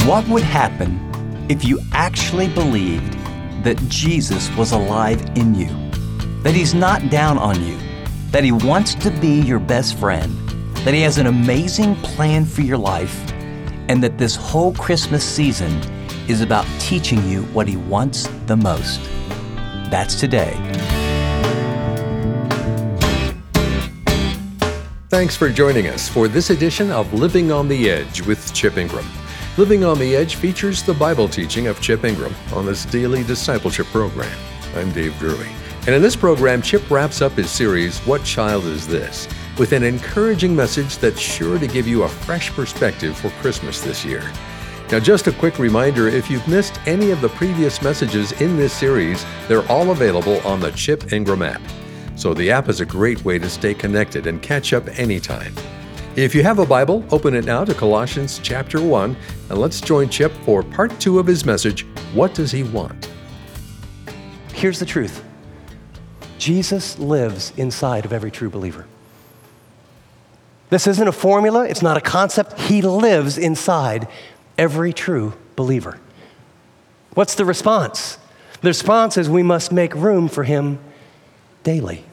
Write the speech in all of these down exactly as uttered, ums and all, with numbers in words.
What would happen if you actually believed that Jesus was alive in you, that He's not down on you, that He wants to be your best friend, that He has an amazing plan for your life, and that this whole Christmas season is about teaching you what He wants the most? That's today. Thanks for joining us for this edition of Living on the Edge with Chip Ingram. Living on the Edge features the Bible teaching of Chip Ingram on this daily discipleship program. I'm Dave Drury. And in this program, Chip wraps up his series, What Child Is This?, with an encouraging message that's sure to give you a fresh perspective for Christmas this year. Now, just a quick reminder, if you've missed any of the previous messages in this series, they're all available on the Chip Ingram app. So the app is a great way to stay connected and catch up anytime. If you have a Bible, open it now to Colossians chapter one, and let's join Chip for part two of his message, What Does He Want? Here's the truth. Jesus lives inside of every true believer. This isn't a formula. It's not a concept. He lives inside every true believer. What's the response? The response is we must make room for Him daily.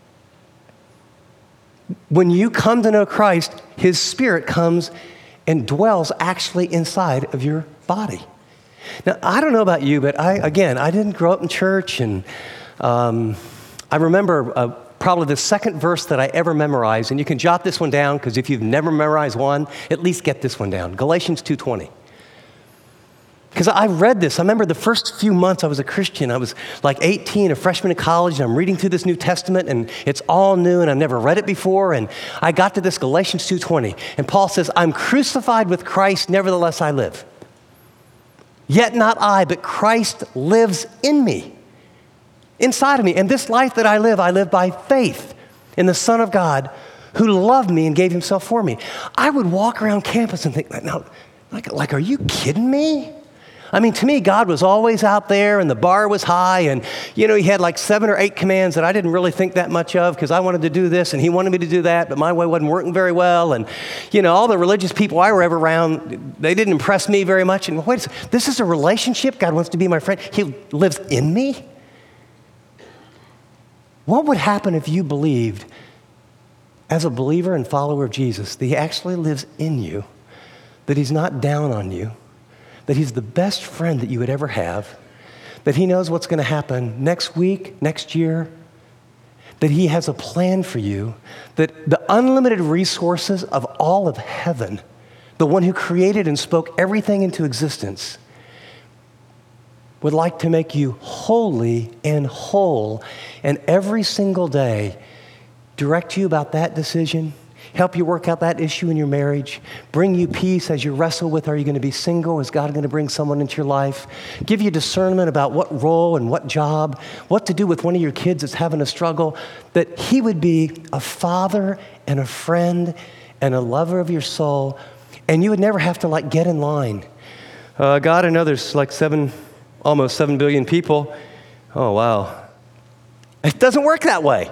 When you come to know Christ, His Spirit comes and dwells actually inside of your body. Now, I don't know about you, but I, again, I didn't grow up in church, and um, I remember uh, probably the second verse that I ever memorized, and you can jot this one down, because if you've never memorized one, at least get this one down, Galatians two twenty. Because I read this. I remember the first few months I was a Christian. I was like eighteen, a freshman in college, and I'm reading through this New Testament, and it's all new, and I've never read it before, and I got to this Galatians two twenty, and Paul says, I'm crucified with Christ, nevertheless I live. Yet not I, but Christ lives in me, inside of me. And this life that I live, I live by faith in the Son of God who loved me and gave Himself for me. I would walk around campus and think, now, like, like, are you kidding me? I mean, to me, God was always out there, and the bar was high, and, you know, He had like seven or eight commands that I didn't really think that much of because I wanted to do this, and He wanted me to do that, but my way wasn't working very well, and, you know, all the religious people I were ever around, they didn't impress me very much, and wait a second, this is a relationship? God wants to be my friend. He lives in me? What would happen if you believed, as a believer and follower of Jesus, that He actually lives in you, that He's not down on you, that He's the best friend that you would ever have, that He knows what's going to happen next week, next year, that He has a plan for you, that the unlimited resources of all of heaven, the one who created and spoke everything into existence, would like to make you holy and whole, and every single day direct you about that decision, help you work out that issue in your marriage, bring you peace as you wrestle with, are you going to be single? Is God going to bring someone into your life? Give you discernment about what role and what job, what to do with one of your kids that's having a struggle, that He would be a father and a friend and a lover of your soul, and you would never have to like get in line. Uh, God, I know there's like seven, almost seven billion people. Oh, wow. It doesn't work that way.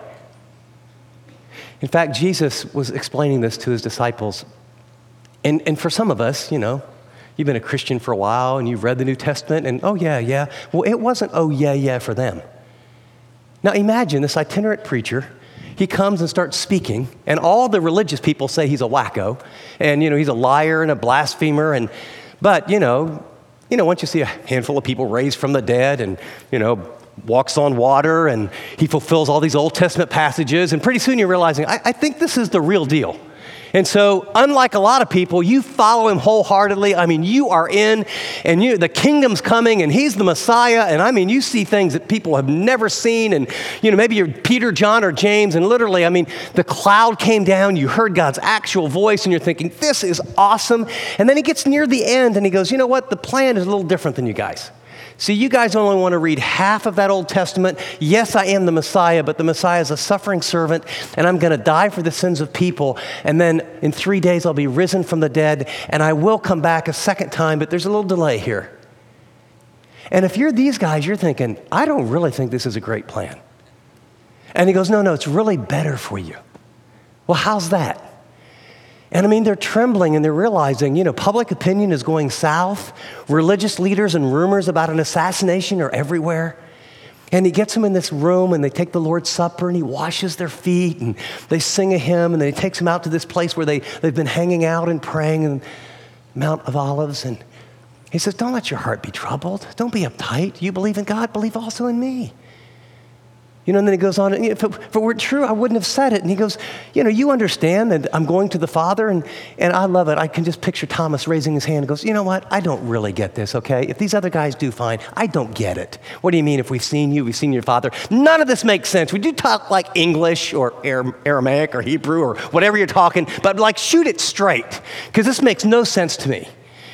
In fact, Jesus was explaining this to His disciples. And, and for some of us, you know, you've been a Christian for a while and you've read the New Testament and, oh, yeah, yeah. Well, it wasn't, oh, yeah, yeah for them. Now, imagine this itinerant preacher. He comes and starts speaking, and all the religious people say he's a wacko, and, you know, he's a liar and a blasphemer. And But, you know, you know, once you see a handful of people raised from the dead and, you know, walks on water, and he fulfills all these Old Testament passages, and pretty soon you're realizing, I, I think this is the real deal. And so, unlike a lot of people, you follow Him wholeheartedly. I mean, you are in, and you, the kingdom's coming, and He's the Messiah, and I mean, you see things that people have never seen, and, you know, maybe you're Peter, John, or James, and literally, I mean, the cloud came down, you heard God's actual voice, and you're thinking, this is awesome. And then He gets near the end, and He goes, you know what, the plan is a little different than you guys. See, you guys only want to read half of that Old Testament. Yes, I am the Messiah, but the Messiah is a suffering servant, and I'm going to die for the sins of people, and then in three days I'll be risen from the dead, and I will come back a second time, but there's a little delay here. And if you're these guys, you're thinking, I don't really think this is a great plan. And He goes, no, no, it's really better for you. Well, how's that? And I mean, they're trembling and they're realizing, you know, public opinion is going south. Religious leaders and rumors about an assassination are everywhere. And he gets them in this room and they take the Lord's Supper and he washes their feet and they sing a hymn and then he takes them out to this place where they, they've been hanging out and praying in Mount of Olives. And he says, don't let your heart be troubled. Don't be uptight. You believe in God, believe also in me. You know, and then he goes on, and, you know, if, it, if it were true, I wouldn't have said it. And he goes, you know, you understand that I'm going to the Father, and, and I love it. I can just picture Thomas raising his hand and goes, you know what? I don't really get this, okay? If these other guys do fine, I don't get it. What do you mean if we've seen you, we've seen your Father? None of this makes sense. Would you talk like English or Aramaic or Hebrew or whatever you're talking, but like shoot it straight, because this makes no sense to me.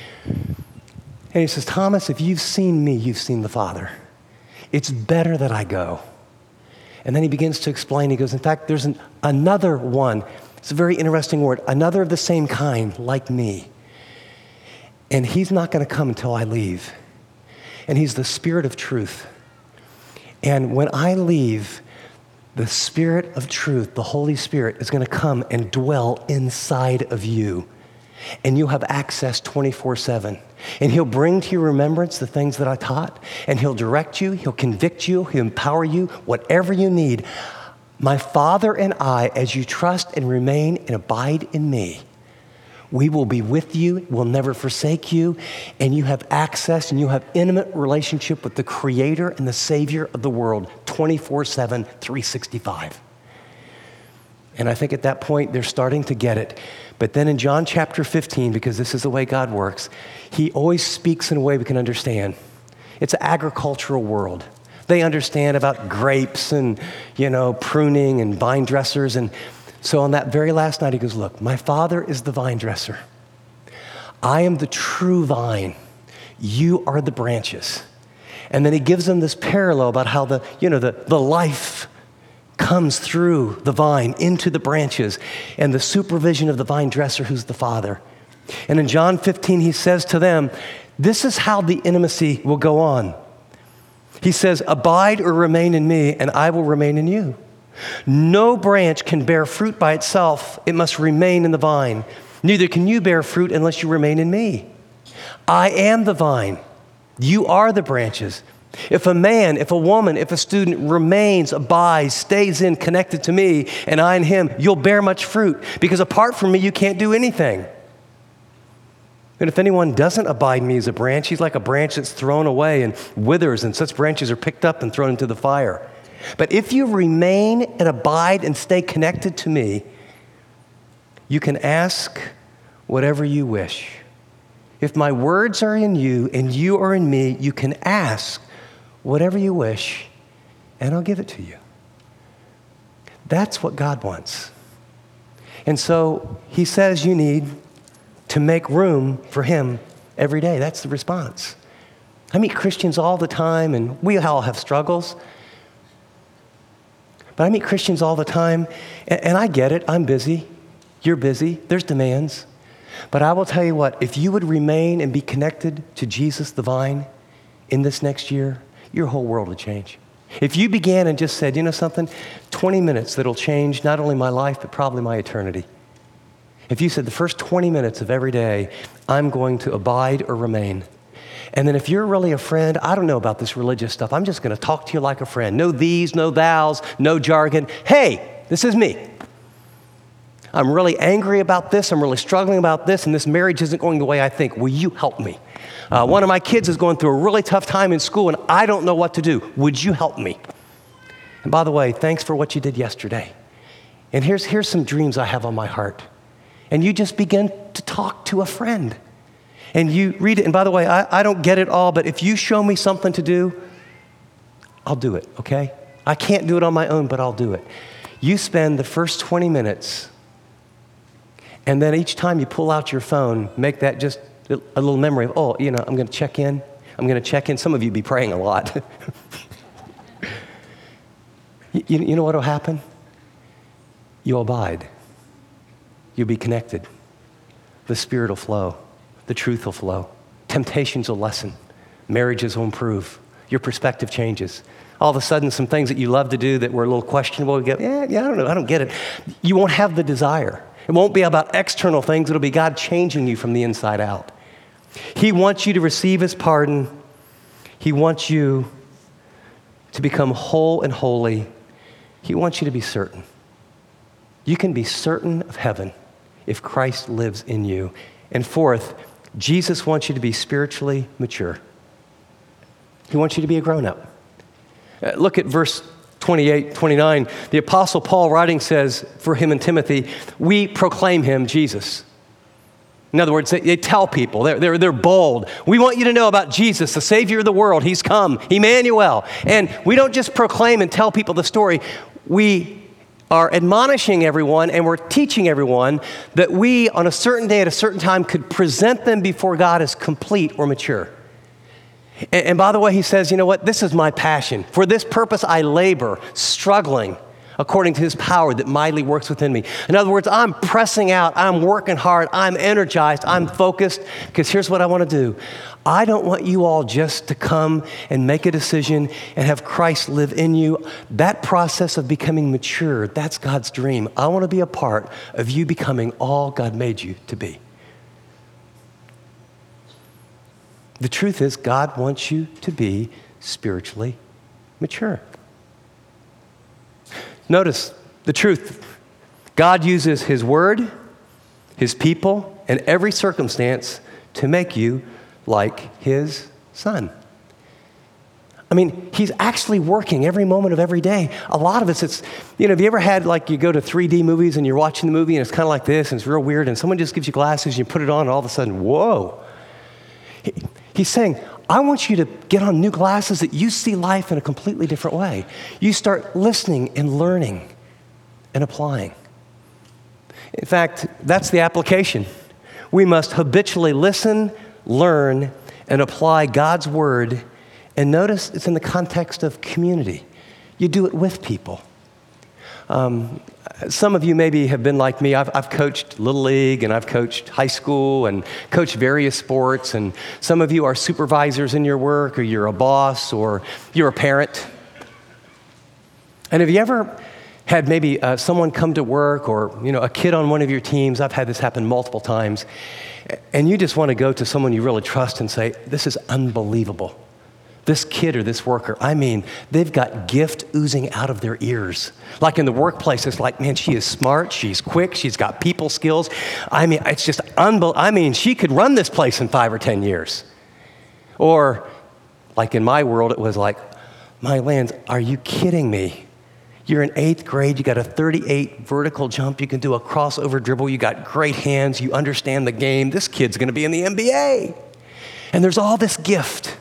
And he says, Thomas, if you've seen me, you've seen the Father. It's better that I go. And then he begins to explain. He goes, in fact, there's an, another one. It's a very interesting word. Another of the same kind, like me. And he's not going to come until I leave. And he's the Spirit of truth. And when I leave, the Spirit of truth, the Holy Spirit, is going to come and dwell inside of you. And you'll have access twenty-four seven. And he'll bring to your remembrance the things that I taught, and he'll direct you, he'll convict you, he'll empower you, whatever you need. My Father and I, as you trust and remain and abide in me, we will be with you, we'll never forsake you, and you have access and you have intimate relationship with the Creator and the Savior of the world, twenty-four seven, three sixty-five. And I think at that point, they're starting to get it. But then in John chapter fifteen, because this is the way God works, he always speaks in a way we can understand. It's an agricultural world. They understand about grapes and, you know, pruning and vine dressers. And so on that very last night, he goes, look, my Father is the vine dresser. I am the true vine. You are the branches. And then he gives them this parallel about how the, you know, the, the life comes through the vine into the branches and the supervision of the vine dresser who's the Father. And in John fifteen, he says to them, this is how the intimacy will go on. He says, abide or remain in me and I will remain in you. No branch can bear fruit by itself. It must remain in the vine. Neither can you bear fruit unless you remain in me. I am the vine. You are the branches. If a man, if a woman, if a student remains, abides, stays in, connected to me, and I in him, you'll bear much fruit. Because apart from me, you can't do anything. And if anyone doesn't abide in me as a branch, he's like a branch that's thrown away and withers, and such branches are picked up and thrown into the fire. But if you remain and abide and stay connected to me, you can ask whatever you wish. If my words are in you and you are in me, you can ask whatever you wish, and I'll give it to you. That's what God wants. And so he says you need to make room for him every day. That's the response. I meet Christians all the time, and we all have struggles. But I meet Christians all the time, and, and I get it. I'm busy. You're busy. There's demands. But I will tell you what, if you would remain and be connected to Jesus the vine in this next year, your whole world would change. If you began and just said, you know something, twenty minutes that'll change not only my life, but probably my eternity. If you said the first twenty minutes of every day, I'm going to abide or remain. And then if you're really a friend, I don't know about this religious stuff. I'm just going to talk to you like a friend. No these, no thous, no jargon. Hey, this is me. I'm really angry about this. I'm really struggling about this, and this marriage isn't going the way I think. Will you help me? Uh, one of my kids is going through a really tough time in school, and I don't know what to do. Would you help me? And by the way, thanks for what you did yesterday. And here's, here's some dreams I have on my heart. And you just begin to talk to a friend. And you read it. And by the way, I, I don't get it all, but if you show me something to do, I'll do it, okay? I can't do it on my own, but I'll do it. You spend the first twenty minutes, and then each time you pull out your phone, make that just a little memory of, oh, you know, I'm going to check in. I'm going to check in. Some of you be praying a lot. you, you know what will happen? You'll abide. You'll be connected. The Spirit will flow. The truth will flow. Temptations will lessen. Marriages will improve. Your perspective changes. All of a sudden, some things that you love to do that were a little questionable, you go, yeah, yeah, I don't know, I don't get it. You won't have the desire. It won't be about external things. It'll be God changing you from the inside out. He wants you to receive his pardon. He wants you to become whole and holy. He wants you to be certain. You can be certain of heaven if Christ lives in you. And fourth, Jesus wants you to be spiritually mature. He wants you to be a grown-up. Uh, look at verse twenty-eight, twenty-nine. The Apostle Paul writing says for him and Timothy, we proclaim him, Jesus. In other words, they, they tell people, they're, they're, they're bold. We want you to know about Jesus, the Savior of the world. He's come, Emmanuel. And we don't just proclaim and tell people the story. We are admonishing everyone and we're teaching everyone that we, on a certain day at a certain time, could present them before God as complete or mature. And, and by the way, he says, you know what? This is my passion. For this purpose I labor, struggling, according to his power that mightily works within me. In other words, I'm pressing out, I'm working hard, I'm energized, I'm focused, because here's what I want to do. I don't want you all just to come and make a decision and have Christ live in you. That process of becoming mature, that's God's dream. I want to be a part of you becoming all God made you to be. The truth is, God wants you to be spiritually mature. Notice the truth. God uses his word, his people, and every circumstance to make you like his son. I mean, he's actually working every moment of every day. A lot of us, it's, you know, have you ever had, like, you go to three D movies and you're watching the movie and it's kind of like this and it's real weird and someone just gives you glasses and you put it on and all of a sudden, whoa. He, he's saying, I want you to get on new glasses that you see life in a completely different way. You start listening and learning and applying. In fact, that's the application. We must habitually listen, learn, and apply God's word. And notice it's in the context of community. You do it with people. Um, some of you maybe have been like me. I've, I've coached Little League, and I've coached high school, and coached various sports. And some of you are supervisors in your work, or you're a boss, or you're a parent. And have you ever had maybe uh, someone come to work, or you know, a kid on one of your teams? I've had this happen multiple times. And you just want to go to someone you really trust and say, this is unbelievable. This kid or this worker, I mean, they've got gift oozing out of their ears. Like in the workplace, it's like, man, she is smart, she's quick, she's got people skills. I mean, it's just unbelievable. I mean, she could run this place in five or ten years. Or, like in my world, it was like, my lands, are you kidding me? You're in eighth grade, you got a thirty-eight vertical jump, you can do a crossover dribble, you got great hands, you understand the game. This kid's gonna be in the N B A. And there's all this gift.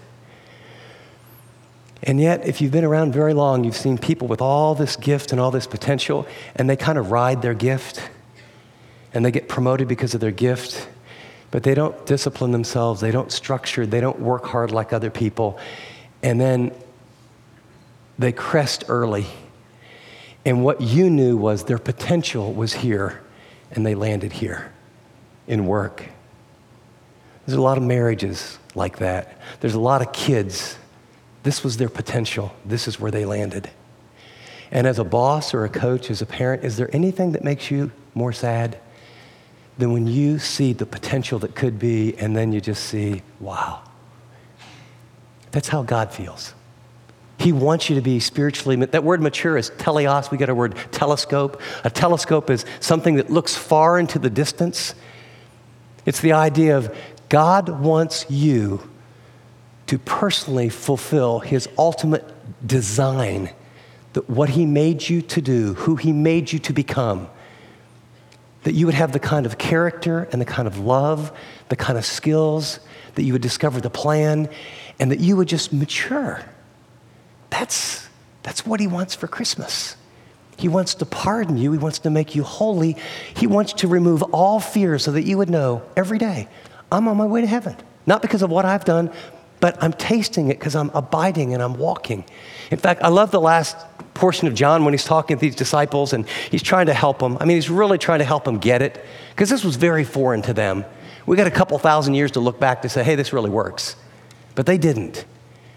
And yet, if you've been around very long, you've seen people with all this gift and all this potential, and they kind of ride their gift, and they get promoted because of their gift, but they don't discipline themselves, they don't structure, they don't work hard like other people, and then they crest early. And what you knew was their potential was here, and they landed here in work. There's a lot of marriages like that. There's a lot of kids. This was their potential. This is where they landed. And as a boss or a coach, as a parent, is there anything that makes you more sad than when you see the potential that could be and then you just see, wow. That's how God feels. He wants you to be spiritually, that word mature is teleos. We got a word telescope. A telescope is something that looks far into the distance. It's the idea of God wants you to personally fulfill his ultimate design, that what he made you to do, who he made you to become, that you would have the kind of character and the kind of love, the kind of skills, that you would discover the plan, and that you would just mature. That's, that's what he wants for Christmas. He wants to pardon you. He wants to make you holy. He wants to remove all fear so that you would know every day, I'm on my way to heaven. Not because of what I've done, but I'm tasting it because I'm abiding and I'm walking. In fact, I love the last portion of John when he's talking to these disciples and he's trying to help them. I mean, he's really trying to help them get it because this was very foreign to them. We got a couple thousand years to look back to say, hey, this really works. But they didn't.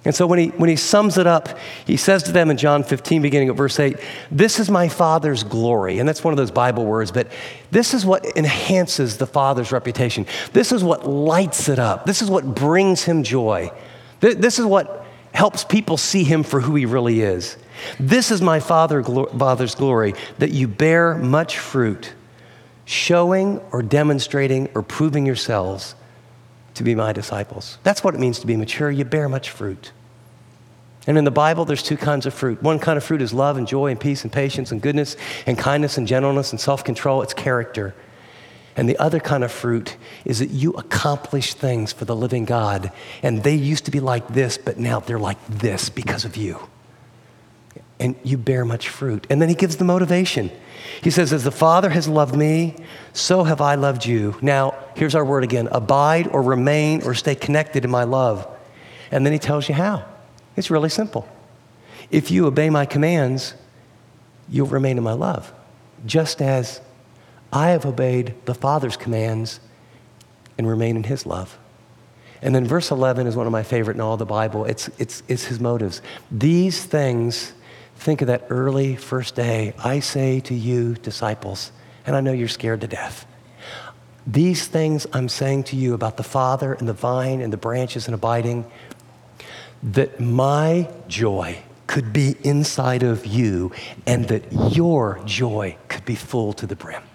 And so when he, when he sums it up, he says to them in John fifteen, beginning at verse eight, this is my Father's glory. And that's one of those Bible words, but this is what enhances the Father's reputation. This is what lights it up. This is what brings him joy. This is what helps people see him for who he really is. This is my Father, Father's glory, that you bear much fruit, showing or demonstrating or proving yourselves to be my disciples. That's what it means to be mature. You bear much fruit. And in the Bible, there's two kinds of fruit. One kind of fruit is love and joy and peace and patience and goodness and kindness and gentleness and self-control. It's character. And the other kind of fruit is that you accomplish things for the living God. And they used to be like this, but now they're like this because of you. And you bear much fruit. And then he gives the motivation. He says, as the Father has loved me, so have I loved you. Now, here's our word again, abide or remain or stay connected in my love. And then he tells you how. It's really simple. If you obey my commands, you'll remain in my love, just as I have obeyed the Father's commands and remain in his love. And then verse eleven is one of my favorite in all the Bible. It's, it's, it's his motives. These things, think of that early first day, I say to you, disciples, and I know you're scared to death. These things I'm saying to you about the Father and the vine and the branches and abiding, that my joy could be inside of you and that your joy could be full to the brim.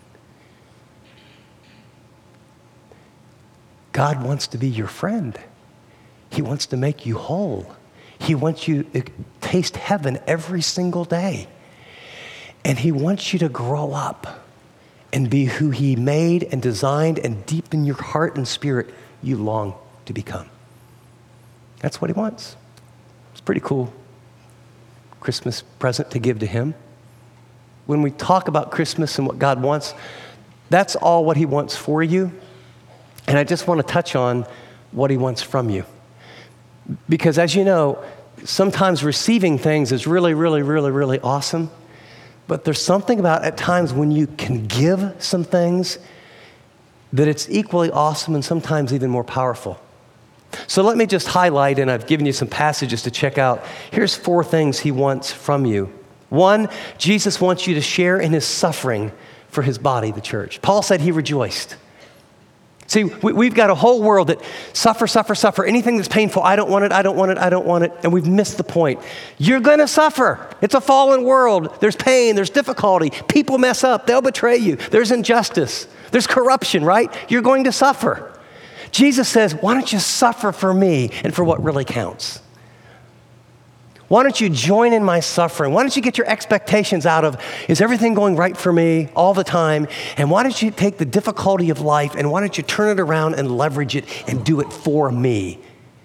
God wants to be your friend. He wants to make you whole. He wants you to taste heaven every single day. And he wants you to grow up and be who he made and designed and deep in your heart and spirit you long to become. That's what he wants. It's a pretty cool Christmas present to give to him. When we talk about Christmas and what God wants, that's all what he wants for you. And I just want to touch on what he wants from you. Because as you know, sometimes receiving things is really, really, really, really awesome. But there's something about at times when you can give some things that it's equally awesome and sometimes even more powerful. So let me just highlight, and I've given you some passages to check out. Here's four things he wants from you. One, Jesus wants you to share in his suffering for his body, the church. Paul said he rejoiced. See, we, we've got a whole world that suffer, suffer, suffer. Anything that's painful, I don't want it, I don't want it, I don't want it. And we've missed the point. You're going to suffer. It's a fallen world. There's pain, there's difficulty. People mess up, they'll betray you. There's injustice, there's corruption, right? You're going to suffer. Jesus says, why don't you suffer for me and for what really counts? Why don't you join in my suffering? Why don't you get your expectations out of, is everything going right for me all the time? And why don't you take the difficulty of life and why don't you turn it around and leverage it and do it for me?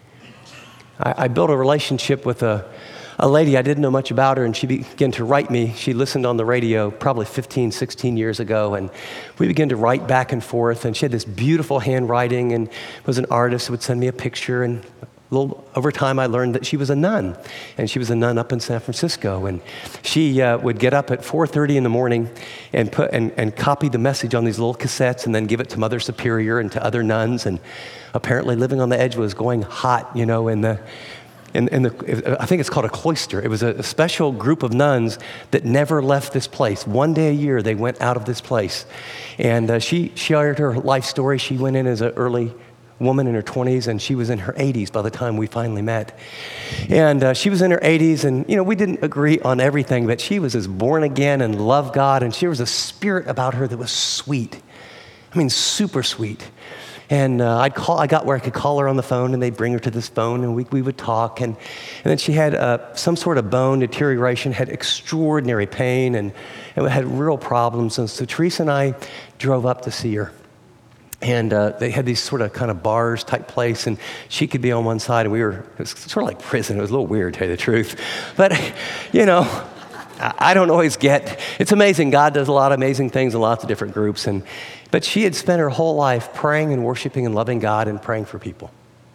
I, I built a relationship with a, a lady. I didn't know much about her, and she began to write me. She listened on the radio probably fifteen, sixteen years ago, and we began to write back and forth, and she had this beautiful handwriting and was an artist who would send me a picture. And a little over time, I learned that she was a nun, and she was a nun up in San Francisco. And she uh, would get up at four thirty in the morning and put and, and copy the message on these little cassettes and then give it to Mother Superior and to other nuns. And apparently, Living on the Edge was going hot, you know, in the in, in the I think it's called a cloister. It was a, a special group of nuns that never left this place. One day a year, they went out of this place, and uh, she shared her life story. She went in as an early woman in her twenties, and she was in her eighties by the time we finally met. And uh, she was in her eighties, and you know, we didn't agree on everything, but she was as born again and loved God, and she was a spirit about her that was sweet. I mean, super sweet. And uh, I'd call, I got where I could call her on the phone, and they'd bring her to this phone, and we, we would talk. And, and then she had uh, some sort of bone deterioration, had extraordinary pain, and, and had real problems. And so Teresa and I drove up to see her. And uh, they had these sort of kind of bars type place, and she could be on one side, and we were, it was sort of like prison. It was a little weird, to tell you the truth. But, you know, I, I don't always get, it's amazing. God does a lot of amazing things in lots of different groups. And But she had spent her whole life praying and worshiping and loving God and praying for people.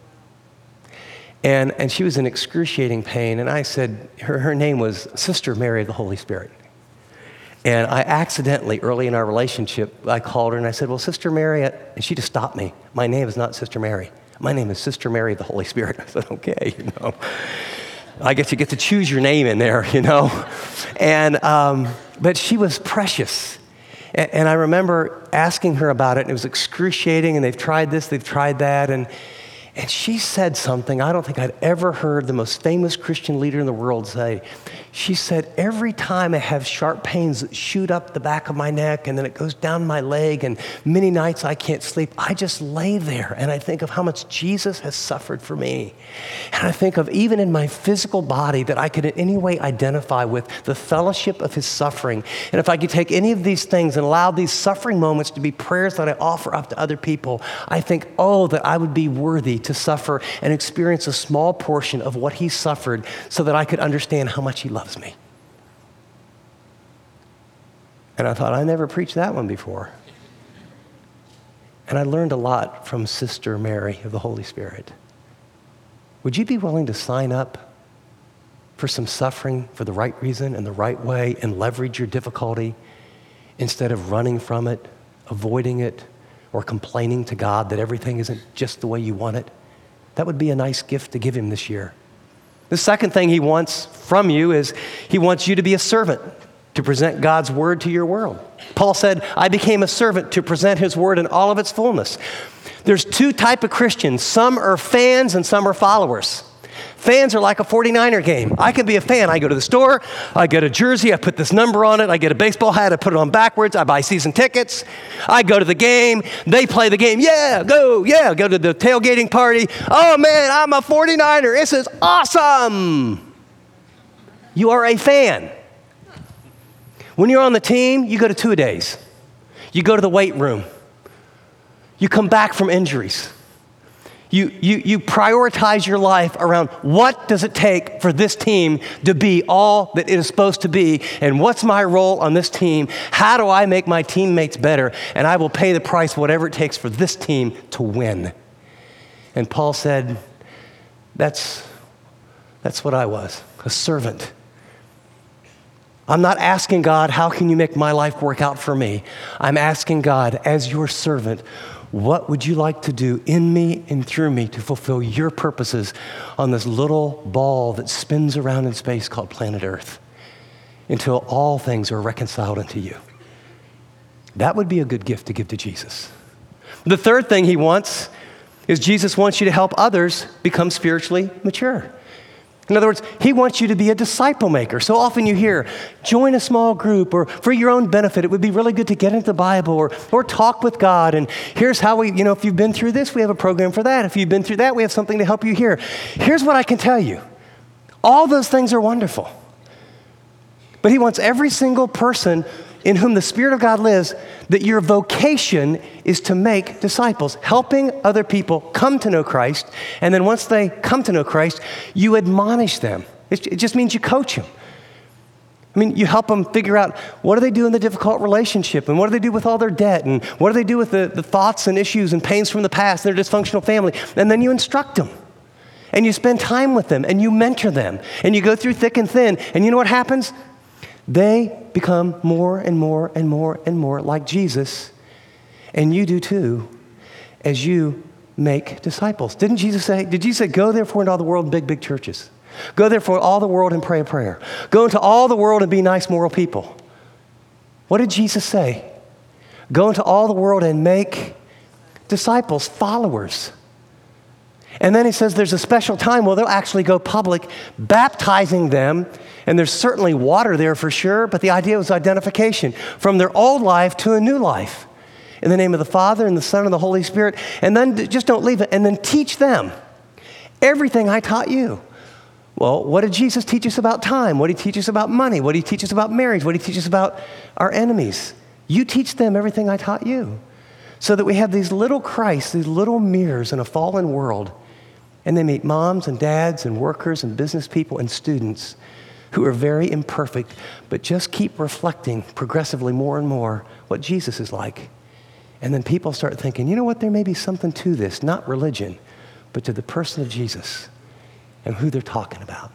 And, and she was in excruciating pain, and I said, her, her name was Sister Mary of the Holy Spirit. And I accidentally, early in our relationship, I called her and I said, well, Sister Mary, and she just stopped me. My name is not Sister Mary. My name is Sister Mary of the Holy Spirit. I said, okay, you know. I guess you get to choose your name in there, you know. And, um, but she was precious. And, and I remember asking her about it, and it was excruciating, and they've tried this, they've tried that, and And she said something I don't think I'd ever heard the most famous Christian leader in the world say. She said, every time I have sharp pains that shoot up the back of my neck and then it goes down my leg, and many nights I can't sleep, I just lay there and I think of how much Jesus has suffered for me. And I think of even in my physical body that I could in any way identify with the fellowship of his suffering. And if I could take any of these things and allow these suffering moments to be prayers that I offer up to other people, I think, oh, that I would be worthy to suffer and experience a small portion of what he suffered so that I could understand how much he loves me. And I thought, I never preached that one before. And I learned a lot from Sister Mary of the Holy Spirit. Would you be willing to sign up for some suffering for the right reason and the right way and leverage your difficulty instead of running from it, avoiding it, or complaining to God that everything isn't just the way you want it? That would be a nice gift to give him this year. The second thing he wants from you is he wants you to be a servant, to present God's word to your world. Paul said, I became a servant to present his word in all of its fullness. There's two types of Christians. Some are fans and some are followers. Fans are like a forty-niner game. I can be a fan. I go to the store, I get a jersey, I put this number on it, I get a baseball hat, I put it on backwards, I buy season tickets, I go to the game, they play the game, yeah, go, yeah, go to the tailgating party. Oh man, I'm a forty-niner, this is awesome. You are a fan. When you're on the team, you go to two-a-days. You go to the weight room. You come back from injuries. You, you, you prioritize your life around what does it take for this team to be all that it is supposed to be, and what's my role on this team? How do I make my teammates better? And I will pay the price, whatever it takes for this team to win. And Paul said, that's, that's what I was, a servant. I'm not asking God, how can you make my life work out for me? I'm asking God, as your servant, what would you like to do in me and through me to fulfill your purposes on this little ball that spins around in space called planet Earth until all things are reconciled unto you? That would be a good gift to give to Jesus. The third thing he wants is Jesus wants you to help others become spiritually mature. In other words, he wants you to be a disciple maker. So often you hear, join a small group, or for your own benefit, it would be really good to get into the Bible, or, or talk with God. And here's how we, you know, if you've been through this, we have a program for that. If you've been through that, we have something to help you here. Here's what I can tell you. All those things are wonderful. But he wants every single person in whom the Spirit of God lives, that your vocation is to make disciples, helping other people come to know Christ. And then once they come to know Christ, you admonish them. It just means you coach them. I mean, you help them figure out what do they do in the difficult relationship, and what do they do with all their debt, and what do they do with the, the thoughts and issues and pains from the past, their dysfunctional family. And then you instruct them. And you spend time with them, and you mentor them, and you go through thick and thin. And you know what happens? They become more and more and more and more like Jesus, and you do too, as you make disciples. Didn't Jesus say, did Jesus say, go therefore into all the world and big, big churches? Go therefore all the world and pray a prayer. Go into all the world and be nice, moral people. What did Jesus say? Go into all the world and make disciples, followers. And then he says there's a special time where they'll actually go public, baptizing them. And there's certainly water there for sure, but the idea was identification from their old life to a new life. In the name of the Father and the Son and the Holy Spirit. And then just don't leave it. And then teach them everything I taught you. Well, what did Jesus teach us about time? What did he teach us about money? What did he teach us about marriage? What did he teach us about our enemies? You teach them everything I taught you. So that we have these little Christs, these little mirrors in a fallen world. And they meet moms and dads and workers and business people and students who are very imperfect, but just keep reflecting progressively more and more what Jesus is like. And then people start thinking, you know what, there may be something to this, not religion, but to the person of Jesus and who they're talking about.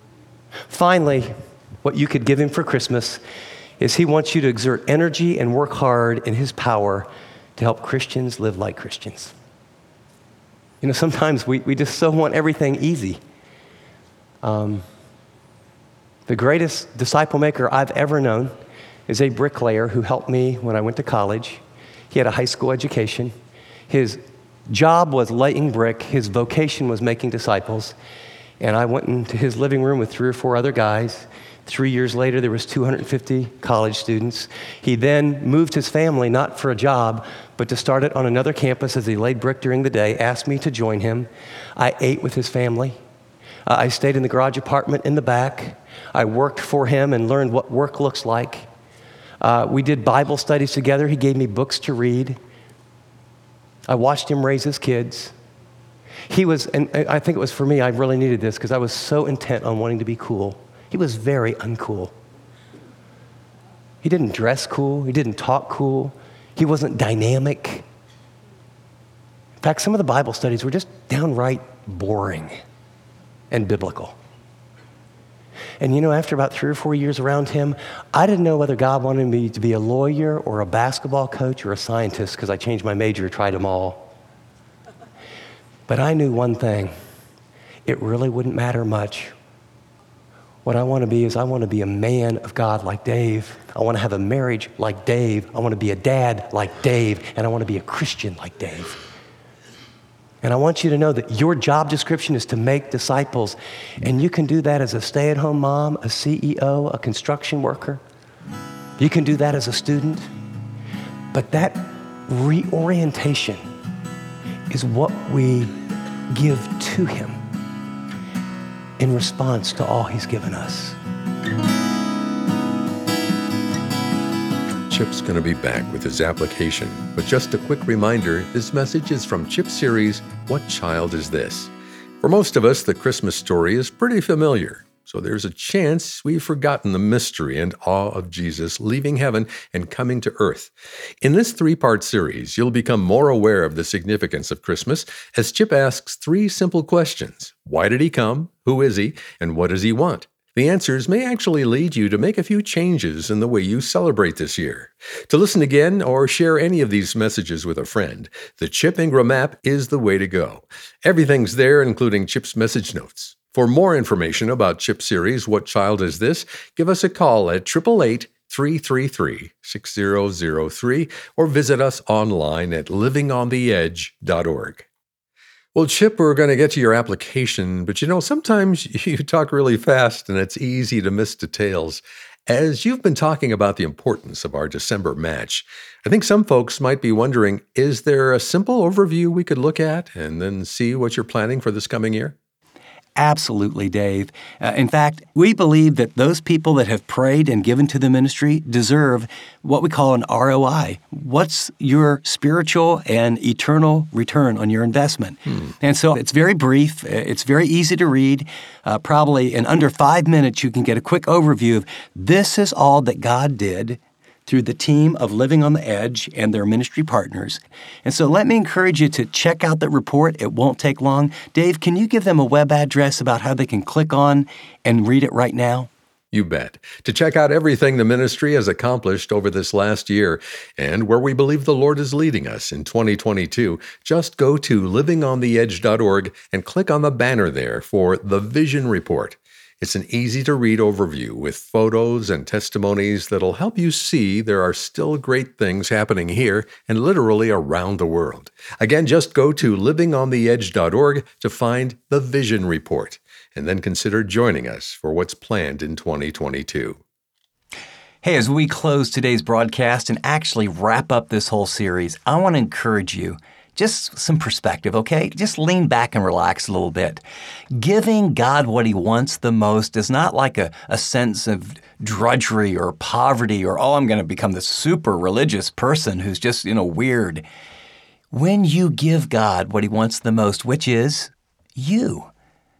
Finally, what you could give him for Christmas is he wants you to exert energy and work hard in his power to help Christians live like Christians. You know, sometimes we, we just so want everything easy. Um, the greatest disciple maker I've ever known is a bricklayer who helped me when I went to college. He had a high school education. His job was laying brick. His vocation was making disciples. And I went into his living room with three or four other guys. Three years later, there was two hundred fifty college students. He then moved his family, not for a job, but to start it on another campus as he laid brick during the day, asked me to join him. I ate with his family. Uh, I stayed in the garage apartment in the back. I worked for him and learned what work looks like. Uh, we did Bible studies together. He gave me books to read. I watched him raise his kids. He was, and I think it was for me, I really needed this because I was so intent on wanting to be cool. He was very uncool. He didn't dress cool. He didn't talk cool. He wasn't dynamic. In fact, some of the Bible studies were just downright boring and biblical. And you know, after about three or four years around him, I didn't know whether God wanted me to be a lawyer or a basketball coach or a scientist because I changed my major, tried them all. But I knew one thing. It really wouldn't matter much. What I want to be is I want to be a man of God like Dave. I want to have a marriage like Dave. I want to be a dad like Dave. And I want to be a Christian like Dave. And I want you to know that your job description is to make disciples. And you can do that as a stay-at-home mom, a C E O, a construction worker. You can do that as a student. But that reorientation is what we give to him in response to all he's given us. Chip's going to be back with his application, but just a quick reminder, this message is from Chip's series, What Child Is This? For most of us, the Christmas story is pretty familiar, so there's a chance we've forgotten the mystery and awe of Jesus leaving heaven and coming to earth. In this three-part series, you'll become more aware of the significance of Christmas as Chip asks three simple questions. Why did he come? Who is he? And what does he want? The answers may actually lead you to make a few changes in the way you celebrate this year. To listen again or share any of these messages with a friend, the Chip Ingram app is the way to go. Everything's there, including Chip's message notes. For more information about Chip's series, What Child Is This?, give us a call at eight eight eight, three three three, six zero zero three or visit us online at living on the edge dot org. Well, Chip, we're going to get to your application, but you know, sometimes you talk really fast and it's easy to miss details. As you've been talking about the importance of our December match, I think some folks might be wondering, is there a simple overview we could look at and then see what you're planning for this coming year? Absolutely, Dave. Uh, in fact, we believe that those people that have prayed and given to the ministry deserve what we call an R O I. What's your spiritual and eternal return on your investment? Hmm. And so it's very brief. It's very easy to read. Uh, probably in under five minutes, you can get a quick overview of this is all that God did through the team of Living on the Edge and their ministry partners. And so let me encourage you to check out that report. It won't take long. Dave, can you give them a web address about how they can click on and read it right now? You bet. To check out everything the ministry has accomplished over this last year and where we believe the Lord is leading us in twenty twenty-two, just go to living on the edge dot org and click on the banner there for the Vision Report. It's an easy-to-read overview with photos and testimonies that'll help you see there are still great things happening here and literally around the world. Again, just go to living on the edge dot org to find the Vision Report, and then consider joining us for what's planned in twenty twenty-two. Hey, as we close today's broadcast and actually wrap up this whole series, I want to encourage you. Just some perspective, okay? Just lean back and relax a little bit. Giving God what he wants the most is not like a, a sense of drudgery or poverty or, oh, I'm going to become this super religious person who's just, you know, weird. When you give God what he wants the most, which is you,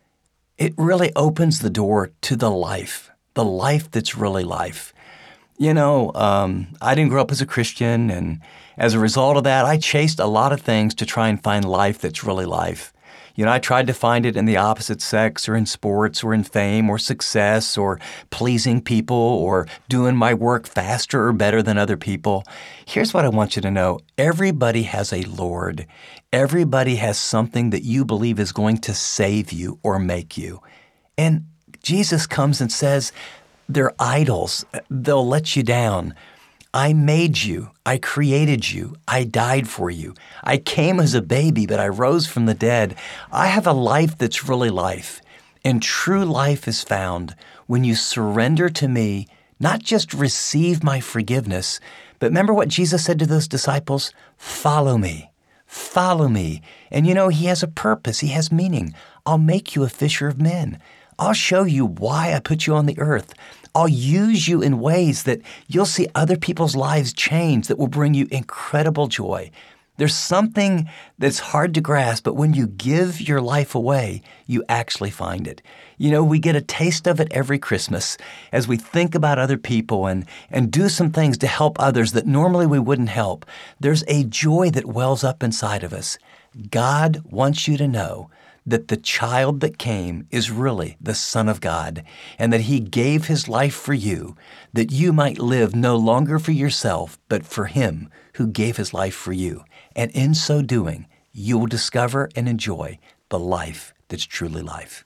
it really opens the door to the life, the life that's really life. You know, um, I didn't grow up as a Christian, and as a result of that, I chased a lot of things to try and find life that's really life. You know, I tried to find it in the opposite sex or in sports or in fame or success or pleasing people or doing my work faster or better than other people. Here's what I want you to know. Everybody has a Lord. Everybody has something that you believe is going to save you or make you. And Jesus comes and says, they're idols. They'll let you down. I made you. I created you. I died for you. I came as a baby, but I rose from the dead. I have a life that's really life. And true life is found when you surrender to me, not just receive my forgiveness, but remember what Jesus said to those disciples? Follow me. Follow me. And you know, he has a purpose. He has meaning. I'll make you a fisher of men. I'll show you why I put you on the earth. I'll use you in ways that you'll see other people's lives change that will bring you incredible joy. There's something that's hard to grasp, but when you give your life away, you actually find it. You know, we get a taste of it every Christmas as we think about other people and, and do some things to help others that normally we wouldn't help. There's a joy that wells up inside of us. God wants you to know that the child that came is really the Son of God, and that he gave his life for you, that you might live no longer for yourself, but for him who gave his life for you. And in so doing, you will discover and enjoy the life that's truly life.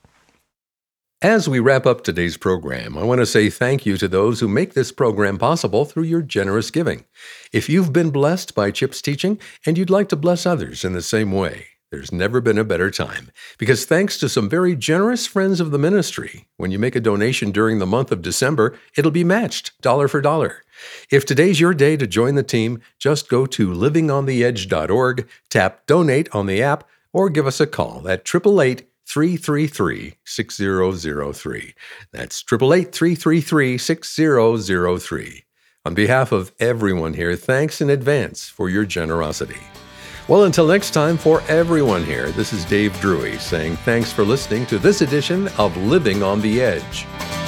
As we wrap up today's program, I want to say thank you to those who make this program possible through your generous giving. If you've been blessed by Chip's teaching and you'd like to bless others in the same way, there's never been a better time, because thanks to some very generous friends of the ministry, when you make a donation during the month of December, it'll be matched dollar for dollar. If today's your day to join the team, just go to living on the edge dot org, tap Donate on the app, or give us a call at eight eight eight, three three three, six zero zero three. That's eight eight eight, three three three, six zero zero three. On behalf of everyone here, thanks in advance for your generosity. Well, until next time, for everyone here, this is Dave Drury saying thanks for listening to this edition of Living on the Edge.